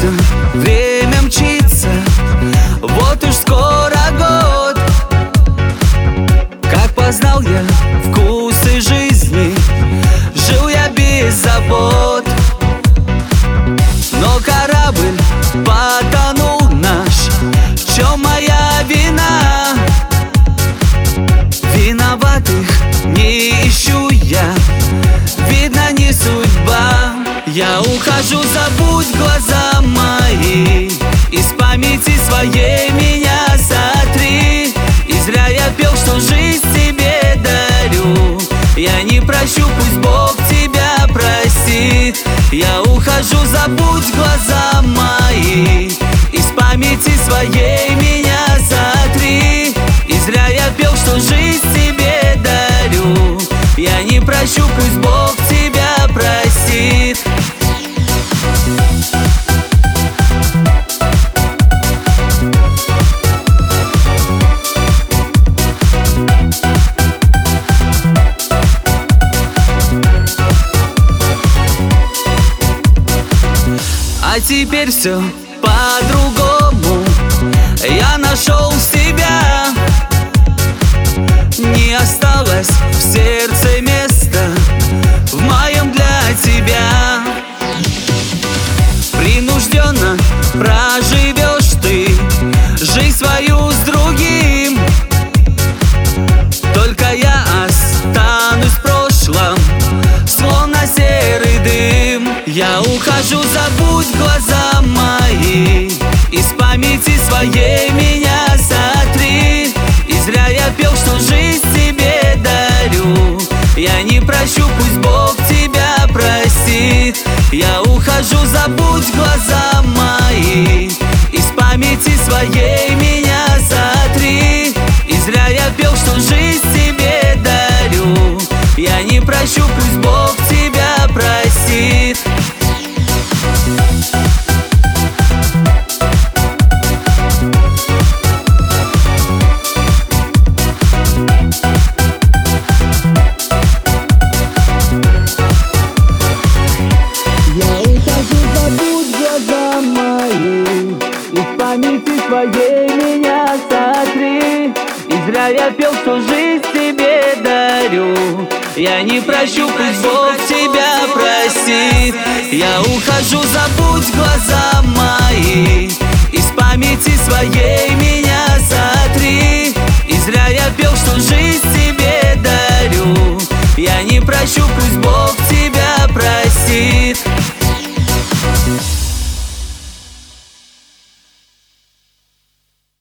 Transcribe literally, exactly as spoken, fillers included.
кажется, время мчится, вот уж скоро год. Как познал я вкусы жизни, жил я без забот. Но корабль потонул наш, в чем моя вина? Виноватых не ищу я, видно, не судьба. Я ухожу, забудь глаза мои, из памяти своей меня сотри. И зря я пел, что жизнь тебе дарю, я не прощу, пусть Бог тебя простит. Я ухожу, забудь глаза мои, из памяти своей меня сотри. И зря я пел, что жизнь тебе дарю, я не прощу, пусть Бог тебя простит. А теперь все по-другому, я нашел себя. Не осталось в сердце места, в моем для тебя. Принужденно проживешь ты жизнь свою с другим, только я останусь в прошлом, словно серый дым. Я ухожу, забудь глаза мои, из памяти своей меня сотри. И зря я пел, что жизнь тебе дарю, я не прощу, пусть Бог тебя простит. Я ухожу, забудь глаза мои, из памяти своей меня сотри. И зря я пел, что жизнь тебе дарю, я не прощу, пусть Бог тебя простит. Из памяти своей меня сотри. И зря я пел, что жизнь тебе дарю, я не прощу, пусть Бог тебя простит. Я ухожу, забудь глаза мои, из памяти своей меня сотри. И зря я пел, что жизнь тебе дарю, я не прощу, пусть Бог тебя простит.